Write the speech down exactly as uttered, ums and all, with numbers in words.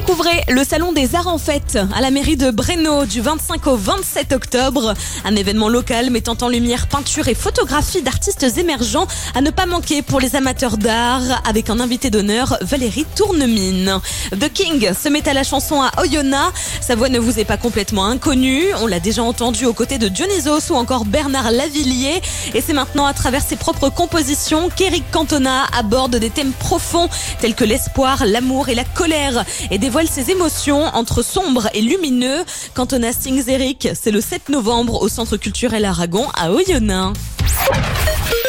Découvrez le Salon des Arts en Fête à la mairie de Breno du vingt-cinq au vingt-sept octobre. Un événement local mettant en lumière peinture et photographie d'artistes émergents à ne pas manquer pour les amateurs d'art, avec un invité d'honneur, Valérie Tournemine. The King se met à la chanson à Oyonnax. Sa voix ne vous est pas complètement inconnue. On l'a déjà entendu aux côtés de Dionysos ou encore Bernard Lavilliers. Et c'est maintenant à travers ses propres compositions qu'Éric Cantona aborde des thèmes profonds tels que l'espoir, l'amour et la colère et dévoile ses émotions entre sombre et lumineux. Cantona Sings Eric, c'est le sept novembre au Centre culturel Aragon à Oyonnax.